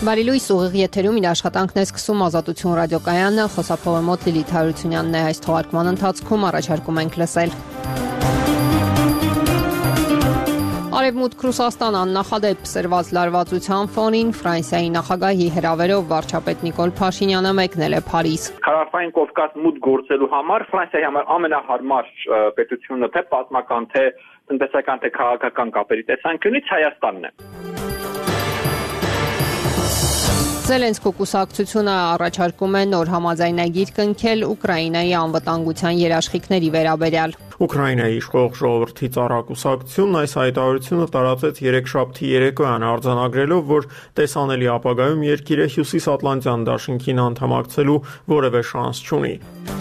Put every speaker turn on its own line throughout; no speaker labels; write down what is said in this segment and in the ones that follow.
Բարի լույս, ուղիղ եթերում իր աշխատանքն է սկսում Ազատություն ռադիոկայանը, խոսափողը մոտ Լիլիթ Հարությունյանն է, այս թողարկման ընթացքում առաջարկում ենք լսել. Արևմուտք Ռուսաստան աննախադեպ սրված լարվածության ֆոնին Ֆրանսիայի նախագահի հրավերով վարչապետ Նիկոլ Փաշինյանը մեկնել է Փարիզ.
Հարավային Կովկաս մուտք գործելու համար Ֆրանսիայի համար ամենահարմար պետությունը թե պատմական, թե տնտեսական, թե քաղաքական կապերի տեսանկյունից Հայաստանն է.
Զելենսկու կուսակցությունը առաջարկում է նոր համաձայնագիր կնքել Ուկրաինայի անվտանգության երաշխիքների վերաբերյալ.
Ուկրաինայի իշխող ժողովրդի ծառակուսակցությունն այս հայտարարությունը տարածեց երեքշաբթի երեկոյան արձանագրելով, որ տեսանելի ապագայում երկիրը Հյուսիսատլանտյան դաշինքին անդամակցելու որևէ շանս չունի.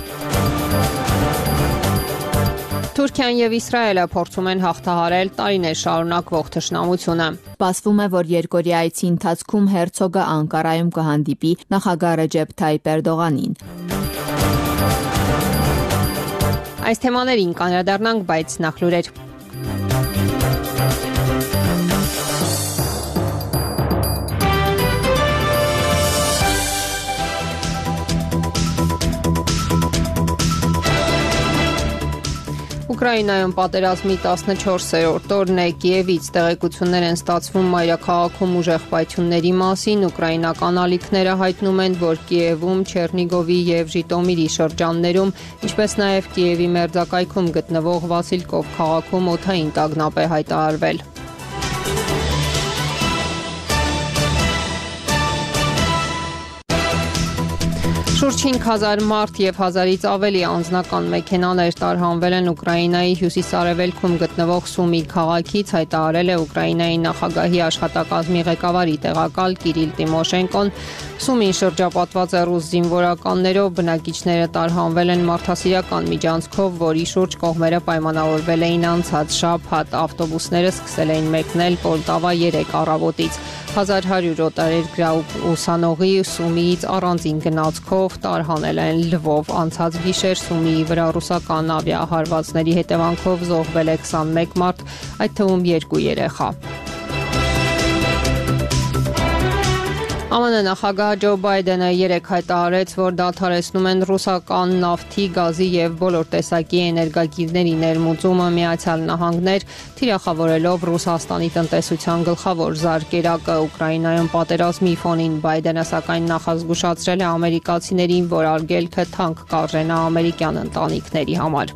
Թուրքիան եւ Իսրայելը փորձում են հաղթահարել տարիներ շարունակվող թշնամությունը.
Սպասվում է, որ երկօրյա այցի ընթացքում Հերցոգը Անկարայում կհանդիպի նախագահ Ռեջեփ Թայիփ Էրդողանին.
Այս թեմաներին կանդրադառնանք, բայց նախ լուրեր. Ուկրաինայում պատերազմի 14-րդ օրն է, Կիևից տեղեկություններ են ստացվում մայրաքաղաքում ուժեղ պայթյունների մասին. Ուկրաինական ալիքները հայտնում են, որ Կիևում, Չեռնիգովի եւ Ժիտոմիրի շրջաններում, ինչպես նաեւ Կիևի մերձակայքում գտնվող Վասիլկով քաղաքում օդային տագնապ է հայտարարվել. Շուրջ 5000 մարդ եւ 1000-ից ավելի անձնական մեքենաներ տարհանվել են Ուկրաինայի հյուսիս-արևելքում գտնվող Սումի քաղաքից, հայտարարել է Ուկրաինայի նախագահի աշխատակազմի ղեկավարի տեղակալ Կիրիլ Տիմոշենկոն. Սումին շրջապատված է ռուս զինվորականներով, բնակիչները տարհանվել են մարդասիրական միջանցքով, որի շուրջ կողմերը պայմանավորվել էին անցած շաբաթ. Ավտոբուսները սկսել էին մեկնել Պոլտավա 3 առավոտից. 1100 օտարերկրյա ուսանողի Սումիից առանձին գնացքով տարհանել են Լվով. Անցած գիշեր Սումիի վրա ռուսական ավիահարվածների հետևանքով զոհվել է 21 մարդ, այդ թվում 2 երեխա. ԱՄՆ նախագահ Ջո Բայդենը երեկ հայտարարեց, որ դադարեցնում են ռուսական նավթի, գազի եւ բոլոր տեսակի էներգակիրների ներմուծումը. Միացյալ Նահանգներ թիրախավորելով Ռուսաստանի տնտեսության գլխավոր զարկերակը Ուկրաինայում պատերազմի ֆոնին. Բայդենը սակայն նախազգուշացրել է ամերիկացիներին, որ արգելքը թանկ կարժենա ամերիկյան ընտանիքների համար.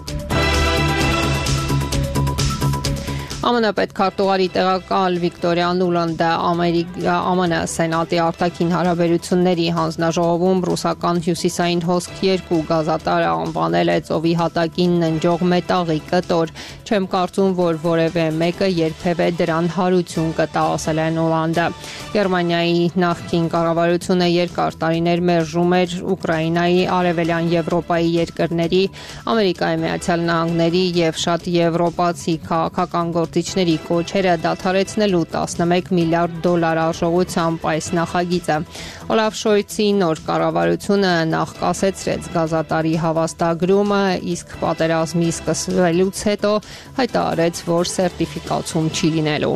ԱՄՆ պետքարտուղարի տեղակալ Վիկտորիա Նուլանդը ԱՄՆ Սենատի արտաքին հարաբերությունների հանձնաժողովում ռուսական հյուսիսային հոսք 2 գազատարը անվանել է ծովի հատակին ննջող մետաղի կտոր. Չեմ կարծում, որ որևէ մեկը երբևէ դրան հարություն կտա, ասել է Նուլանդը. Գերմանիայի նախկին կառավարությունը երկար տարիներ մերժում էր Ուկրաինայի, Արևելյան Եվրոպայի երկրների, Ամերիկայի Միացյալ Նահանգների եւ շատ եվրոպացի քաղաքական գործիչների կոչերը դադարեցնելու 11 միլիարդ դոլար արժողությամբ այս նախագիծը. Օլաֆ Շոլցի նոր կառավարությունը նախ կասեցրեց գազատարի հավաստագրումը, իսկ պատերազմի սկսվելուց հետո հայտարարեց, որ սերտիֆիկացում չի լինելու.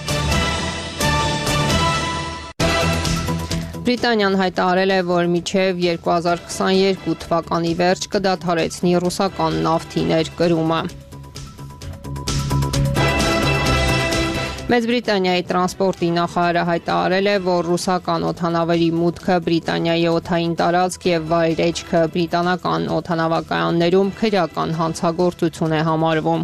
Բրիտանիան հայտարարել է, որ մինչև 2022 թվականի վերջ կդադարեցնի ռուսական նավթի ներկրումը. Մեծ Բրիտանիայի տրանսպորտի նախարարը հայտարարել է, որ ռուսական օդանավերի մուտքը Բրիտանիայի օդային տարածք եւ վայրէջքը բրիտանական օդանավակայաններում քրեական հանցագործություն է համարվում.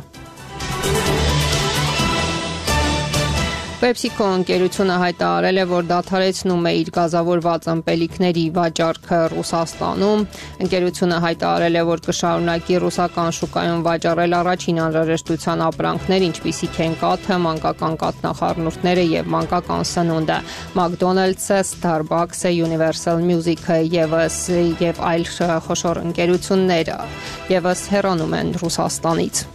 PepsiCo ընկերությունը հայտարարել է, որ դադարեցնում է իր գազավորված ըմպելիքների վաճառքը Ռուսաստանում. Ընկերությունը հայտարարել է, որ կշարունակի ռուսական շուկայում վաճառել առաջին անհրաժեշտության ապրանքներ, ինչպիսիք են կաթը, մանկական կաթնախառնուրդները եւ մանկական սնունդը. McDonald's-ը, Starbucks-ը, Universal Music-ը եւ այլ խոշոր ընկերություններ եւս հեռանում են Ռուսաստանից.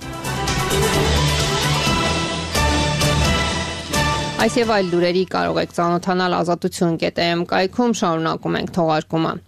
Այս եւ այլ լուրերի կարող եք ծանոթանալ ազատություն.am կայքում, շարունակում ենք թողարկումը.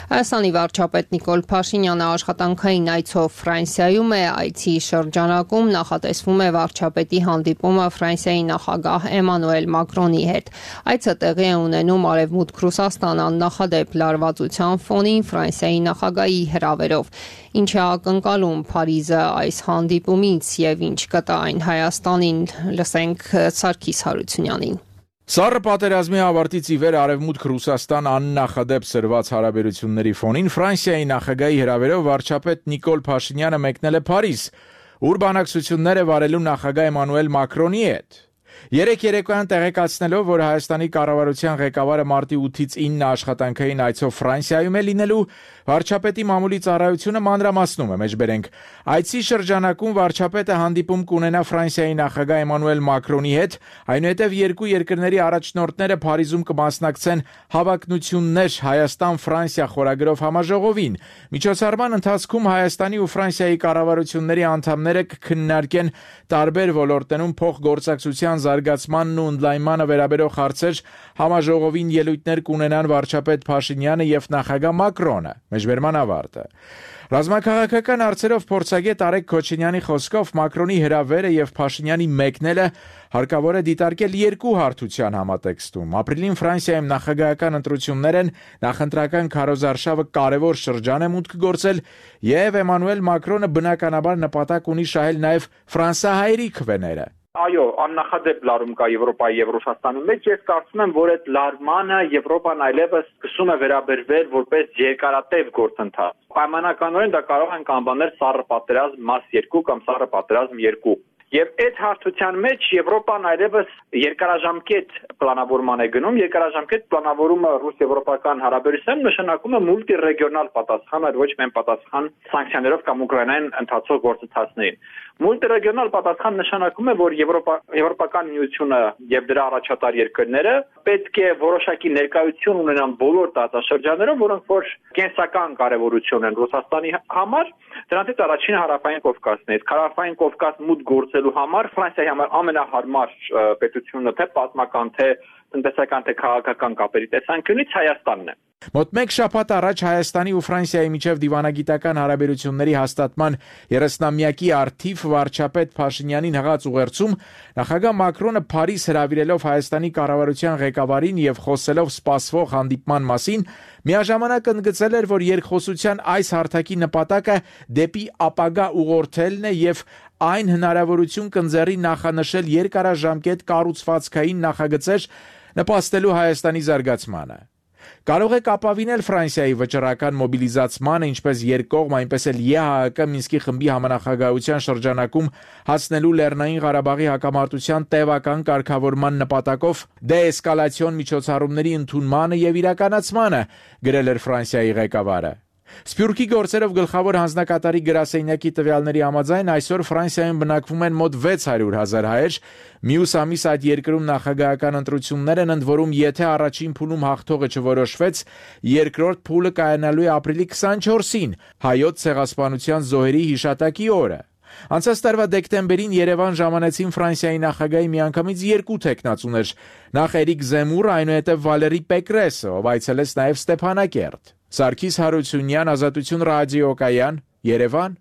Հայաստանի վարչապետ Նիկոլ Փաշինյանը աշխատանքային այցով Ֆրանսիայում է, այցի շրջանակում նախատեսվում է վարչապետի հանդիպումը Ֆրանսիայի նախագահ Էմանուել Մակրոնի հետ։ Այցը տեղի է ունենում Արևմուտք Ռուսաստան աննախադեպ լարվածության ֆոնին Ֆրանսիայի նախագահի հրավերով։ Ինչ է ակնկալում Փարիզը այս հանդիպումից եւ ինչ կտա այն Հայաստանին, լսենք Սարգիս Հարությունյանին։
Սառը պատերազմի ավարտից ի վեր Արևմուտք Ռուսաստան աննախադեպ սրված հարաբերությունների ֆոնին Ֆրանսիայի նախագահի հրավերով վարչապետ Նիկոլ Փաշինյանը մեկնել է Փարիզ, ուր բանակցություններ է վարելու նախագահ Էմանուել Մակրոնի հետ։ Երեկ երեկոյան տեղեկացնելով, որ Հայաստանի կառավարության ղեկավարը մարտի 8-ից 9 աշխատանքային այցով Ֆրանսիայում է լինելու, վարչապետի մամուլի ծառայությունը մանրամասնում է, մեջբերենք։ Այցի շրջանակում վարչապետը հանդիպում կունենա Ֆրանսիայի նախագահ Էմանուել Մակրոնի հետ, այնուհետև երկու երկրների առաջնորդները Փարիզում կմասնակցեն հավակնություններ Հայաստան-Ֆրանսիա խորագրով համաժողովին։ Միջոցառման ընթացքում Հայաստանի ու Ֆրանսիայի կառավարությունների անդամները կքննարկեն տարբեր ոլորտներում փոխգործակցության զարգացմանն ու ընդլայնմանը վերաբերող հարցեր, համաժողովին ելույթներ կունենան վարչապետ Փաշինյանը եւ նախագահ Մակրոնը։ Մեջբերման ավարտը։ Ռազմաքաղաքական հարցերով փորձագետ Արեգ Քոչինյանի խոսքով Մակրոնի հրավերը եւ Փաշինյանի մեկնելը հարկավոր է դիտարկել երկու հարթության համատեքստում։ Ապրիլին Ֆրանսիայում նախագահական ընտրություններ են, նախընտրական քարոզարշավը կարևոր շրջան է մուտք գործել եւ Էմանուել Մակրոնը բնականաբար նպատակ ունի շահել նաեւ ֆրանսահայերի քվեները։
Այո, աննախադեպ լարում կա Եվրոպայի եւ Ռուսաստանի մեջ։ Ես կարծում եմ, որ այդ լարմանը Եվրոպան այլևս սկսում է վերաբերվել որպես երկարատև գործընթաց։ Պայմանականորեն դա կարող ենք անվանել սառը պատերազմ մաս 2 կամ սառը պատերազմ 2։ Եվ այդ հարթության մեջ Եվրոպան այլևս երկարաժամկետ պլանավորման է գնում, երկարաժամկետ պլանավորումը ռուս-եվրոպական հարաբերություններում նշանակում է մուլտիրեգիոնալ պատասխան, ոչ միայն պատասխան սանկցիաներով կամ Ուկրաինային ընթացող գործընթացներին։ Մուլտիրեգիոնալ պատասխան նշանակում է, որ Եվրոպական միությունը եւ դրա առաջատար երկրները պետք է որոշակի ներկայություն ունենան բոլոր տարածաշրջաններում, որոնք որ կենսական կարեւորություն են Ռուսաստանի համար, դրանից առաջինը Հարավային Կովկասն է։ Հարավային Կովկաս մուտք գործելու համար Ֆրանսիայի համար ամենահարմար պետությունը թե պատմական, թե տնտեսական, թե քաղաքական կապերի տեսանկյունից Հայաստանն է։
Մոտ մեկ շաբաթ առաջ Հայաստանի ու Ֆրանսիայի միջև դիվանագիտական հարաբերությունների հաստատման 30-ամյակի առթիվ վարչապետ Փաշինյանին հղած ուղերձում նախագահ Մակրոնը Փարիզ հրավիրելով Հայաստանի կառավարության ղեկավարին եւ խոսելով սպասվող հանդիպման մասին, միաժամանակ ընդգծել էր, որ երկխոսության այս հարթակի նպատակը դեպի ապագա ուղղորդելն է եւ այն հնարավորություն կընձեռի նախանշել երկարաժամկետ կառուցվածքային նախագծեր նպաստելու Հայաստանի զարգացմանը։ Կարող եք ապավինել Ֆրանսիայի վճռական մոբիլիզացմանը, ինչպես երկկողմ, այնպես էլ ԵԱՀԿ Մինսկի խմբի համանախագահության շրջանակում հասնելու Լեռնային Ղարաբաղի հակամարտության տևական կարգավորման նպատակով դեէսկալացիոն միջոցառումների ընդունմանը եւ իրականացմանը, գրել էր Ֆրանսիայի ղեկավարը։ Սփյուռքի գործերով գլխավոր հանձնակատարի գրասենյակի տվյալների համաձայն այսօր Ֆրանսիայում բնակվում են մոտ 600,000 հայեր, մյուս ամիս այդ երկրում նախագահական ընտրություններ են, ընդ որում եթե առաջին փուլում հաղթողը չորոշվեց, երկրորդ փուլը կայանալու է ապրիլի 24-ին, հայոց ցեղասպանության զոհերի հիշատակի օրը։ Անցած տարվա դեկտեմբերին Երևան ժամանեցին Ֆրանսիայի նախագահի միանգամից երկու թեկնածուներ, նախ Էրիկ Զեմուրը, այնուհետև Վալերի Պեկրեսը, ով այցելեց նաև Ստեփանակերտ։ Սարգիս Հարությունյան, Ազատություն ռադիոկայան, Երևան։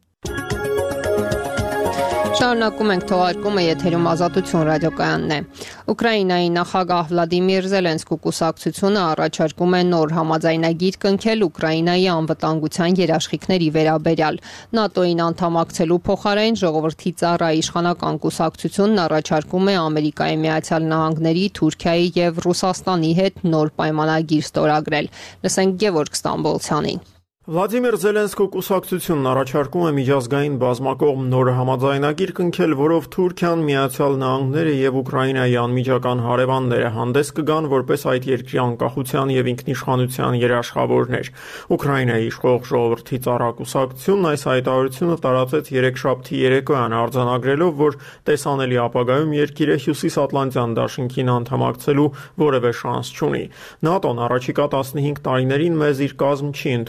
Շարունակում ենք թողարկումը, եթերում Ազատություն ռադիոկայանն է։ Ուկրաինայի նախագահ Վլադիմիր Զելենսկու կուսակցությունը առաջարկում է նոր համաձայնագիր կնքել Ուկրաինայի անվտանգության երաշխիքների վերաբերյալ։ ՆԱՏՕ-ին անդամակցելու փոխարեն Ժողովրդի ծառայի իշխանական կուսակցությունն առաջարկում է Ամերիկայի Միացյալ Նահանգների, Թուրքիայի եւ Ռուսաստանի հետ նոր պայմանագիր ստորագրել։ Լսենք Գևորգ Ստամբոլցյանին։
Վլադիմիր Զելենսկու կուսակցությունն առաջարկում է միջազգային բազմակողմ նոր համաձայնագիր կնքել, որով Թուրքիան, Միացյալ Նահանգները եւ Ուկրաինայի անմիջական հարևանները հանդես կգան որպես այդ երկրի անկախության եւ ինքնիշխանության երաշխավորներ։ Ուկրաինայի իշխող Ժողովրդի ծառա կուսակցությունն այս հայտարարությունը տարածեց երեքշաբթի երեկոյան, արձանագրելով, որ տեսանելի ապագայում երկիրը Հյուսիսատլանտյան դաշինքին անդամակցելու որևէ շանս չունի։ ՆԱՏՕ-ն առաջիկա 15 տարիներին մեզ իր կազմ չի ընդունի եւ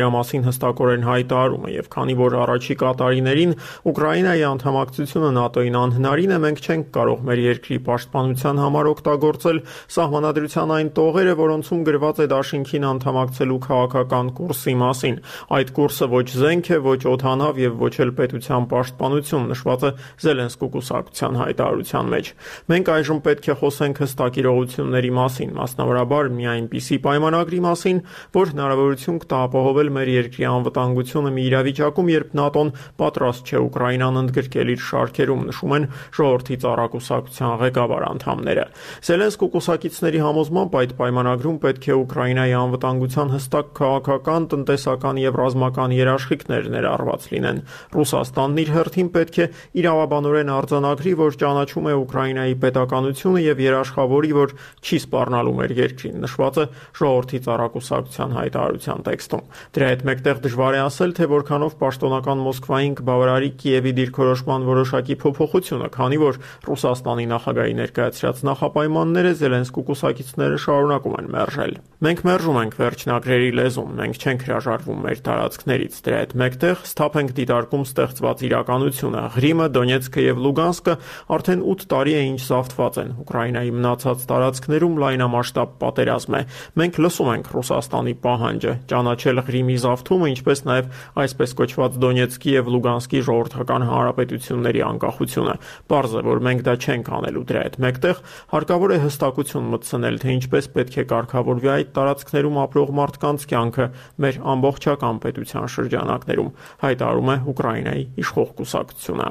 դրա մասին հստակորեն հայտարարում է, եւ քանի որ առաջիկա տարիներին Ուկրաինայի անդամակցությունը ՆԱՏՕ-ին անհնարին է, մենք չենք կարող մեր երկրի պաշտպանության համար օգտագործել սահմանադրության այն տողերը, որոնցում գրված է դաշինքին անդամակցելու քաղաքական կուրսի մասին։ Այդ կուրսը ոչ զենք է, ոչ օդանավ եւ ոչ էլ պետության պաշտպանություն, նշված է Զելենսկու կուսակցության հայտարարության մեջ։ Մենք այժմ պետք է խոսենք հստակ իրողությունների մասին, մասնավորաբար մի այնպիսի պայմանագրի մասին, որ հնարավորություն կտա ապահովել մեր երկրի անվտանգությունը մի իրավիճակում, երբ ՆԱՏՕ-ն պատրաստ չէ Ուկրաինան ընդգրկել իր շարքերում, նշում են ժողովրդի ծառակուսակցության ղեկավար անդամները։ Զելենսկու կուսակիցների համոզմամբ այդ պայմանագրում պետք է Ուկրաինայի անվտանգության հստակ քաղաքական, տնտեսական եւ ռազմական երաշխիքներ ներառված լինեն։ Ռուսաստանն իր հերթին պետք է իրավաբանորեն արձանագրի, որ ճանաչում է Ուկրաինայի պետականությունը եւ երաշխավորի, որ չի սպառնալու մեր երկրին, նշված է ժողովրդի ծառակուսակցության հայտարարության տեքստում։ Դրա հետ մեկտեղ դժվար է ասել, թե որքանով պաշտոնական Մոսկվային կբավարարի Կիևի դիրքորոշման որոշակի փոփոխությունը, քանի որ Ռուսաստանի նախագահի ներկայացրած նախապայմանները Զելենսկու կուսակիցները շարունակում են մերժել։ Մենք մերժում ենք վերջնագրերի լեզուն, մենք չենք հրաժարվում մեր տարածքներից։ Դրա հետ մեկտեղ սթափ ենք դիտարկում ստեղծված իրականությունը։ Ղրիմը, Դոնեցկը եւ Լուգանսկը արդեն 8 տարի է ինչ զավթված են։ Ուկրաինայի մնացած տարածքներում լայնամասշտաբ պատերազմ է։ Մենք լսում ենք Ռուսաստանի պահանջը ճանաչել Ղրիմի զավթումը, ինչպես նաեւ այսպես կոչված Դոնեցկի եւ Լուգանսկի ժողովրդական հանրապետությունների անկախությունը։ Պարզ է, որ մենք դա չենք անելու։ Դրա հետ մեկտեղ հարկավոր է հստակություն մտցնել, թե ինչպես պետք է կարգավորվի այդ տարածքներում ապրող մարդկանց կյանքը մեր ամբողջական պետության շրջանակներում, հայտարարում է Ուկրաինայի իշխող կուսակցությունը։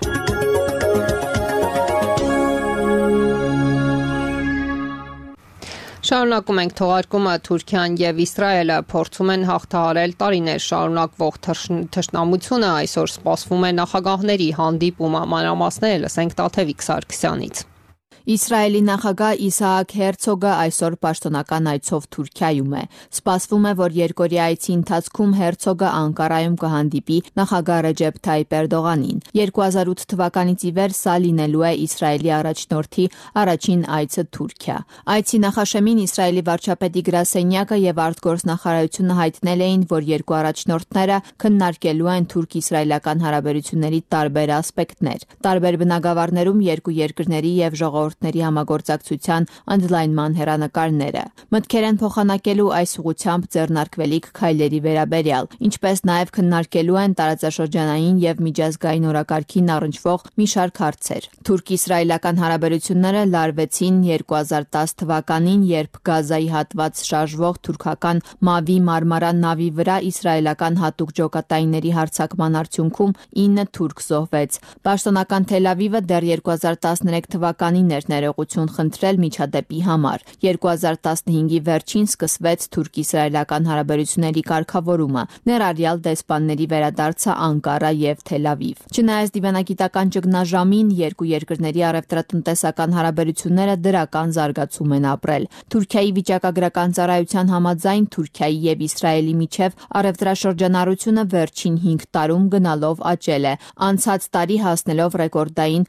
Շարունակում ենք թողարկումը։ Թուրքիան եւ Իսրայելը փորձում են հաղթահարել տարիներ շարունակվող թշնամությունը։ Այսօր սպասվում է նախագահների հանդիպումը։ Մանրամասները լսենք Տաթևիկ Սարգսյանից։
Իսրայելի նախագահ Իսահակ Հերցոգը այսօր պաշտոնական այցով Թուրքիայում է։ Սպասվում է, որ երկօրյա այցի ընթացքում Հերցոգը Անկարայում կհանդիպի նախագահ Ռեջեփ Թայիպ Էրդողանին։ 2008 թվականից ի վեր սա լինելու է Իսրայելի առաջնորդի առաջին այցը Թուրքիա։ Այցի նախաշեմին Իսրայելի վարչապետի գրասենյակը եւ արտգործնախարարությունը հայտնել էին, որ երկու առաջնորդները քննարկելու են թուրք-իսրայելական հարաբերությունների տարբեր ասպեկտներ։ Տարբեր բնագավառներում երկու երկրների եւ ժողովուրդների համագործակցության ընդլայնման հեռանկարները։ Մտքեր են փոխանակելու այս ուղղությամբ ձեռնարկվելիք քայլերի վերաբերյալ, ինչպես նաև քննարկելու են տարածաշրջանային եւ միջազգային օրակարգին առնչվող մի շարք հարցեր։ Թուրք-իսրայելական հարաբերությունները լարվեցին 2010 թվականին, երբ Գազայի հատված շարժվող թուրքական Մավի Մարմարա նավի վրա իսրայելական հատուկ ջոկատայինների հարձակման արդյունքում 9 թուրք զոհվեց։ Պաշտոնական Թել Ավիվը դեռ 2013 թվականին ներողություն խնդրել միջադեպի համար։ 2015-ի վերջին սկսվեց թուրք-իսրայելական հարաբերությունների կարգավորումը, ներառյալ դեսպանների վերադարձը Անկարա եւ Թել Ավիվ։ Չնայած դիվանագիտական ճգնաժամին, երկու երկրների առևտրատնտեսական հարաբերությունները դրական զարգացում են ապրել։ Թուրքիայի վիճակագրական ծառայության համաձայն Թուրքիայի եւ Իսրայելի միջև առևտրաշրջանառությունը վերջին 5 տարում գնալով աճել է, անցած տարի հասնելով ռեկորդային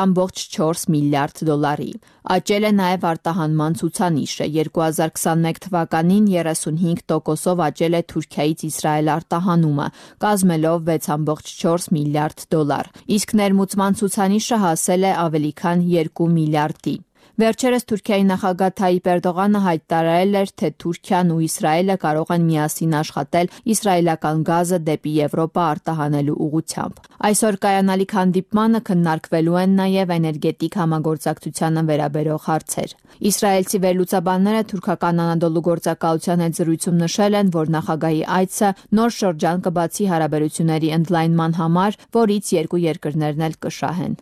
8.4 միլիարդ դոլարի։ Աճել է նաև արտահանման ցուցանիշը։ 2021 թվականին 35%-ով աճել է Թուրքիայից Իսրայել արտահանումը, կազմելով 6.4 միլիարդ դոլար։ Իսկ ներմուծման ցուցանիշը հասել է ավելի քան 2 միլիարդի։ Վերջերս Թուրքիայի նախագահ Թայիպ Էրդողանը հայտարարել էր, թե Թուրքիան ու Իսրայելը կարող են միասին աշխատել իսրայելական գազը դեպի Եվրոպա արտահանելու ուղղությամբ։ Այսօր կայանալիք հանդիպմանը քննարկվելու են նաև էներգետիկ համագործակցությանը վերաբերող հարցեր։ Իսրայելցի վերլուծաբանները թուրքական Անադոլու գործակալության հետ զրույցում նշել են, որ նախագահի այցը նոր շրջան կբացի հարաբերությունների ընդլայնման համար, որից երկու երկրներն էլ կշահեն։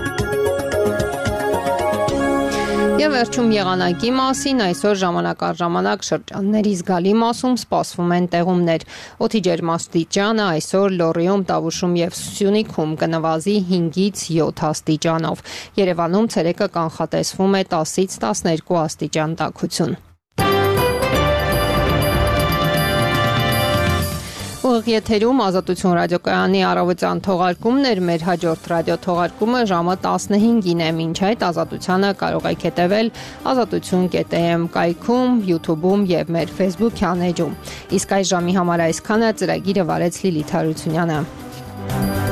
Եվ վերջում եղանակի մասին, այսօր ժամանակ առ ժամանակ շրջանների զգալի մասում սպասվում են տեղումներ։ Օդի ջերմաստիճանը այսօր Լոռիում, Տավուշում եւ Սյունիքում կնվազի 5-ից 7 աստիճանով։ Երևանում ցերեկը կանխատեսվում է 10-ից 12 աստիճան տաքություն։ Ուղիղ եթերում Ազատություն ռադիոկայանի առավոտյան թողարկումն էր, մեր հաջորդ ռադիո թողարկումը ժամը 15-ին է, մինչ այդ Ազատությանը կարող եք հետևել azatutyon.am կայքում, YouTube-ում եւ մեր Facebook-յան էջում։ Իսկ այս ժամի համար այսքանը, ծրագիրը վարեց Լիլիթ Հարությունյանը։